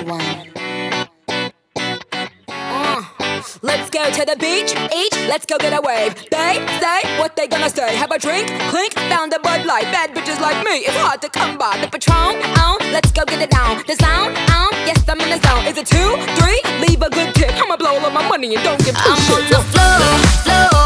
one. Let's go to the beach, each, let's go get a wave. They say what they gonna say. Have a drink, clink, found a Bud Light. Bad bitches like me, it's hard to come by. The Patron, let's go get it down. The sound, yes I'm in the zone. Is it 2, 3? Leave a good tip. I'ma blow all of my money and don't give two shits. I'm on the floor, floor.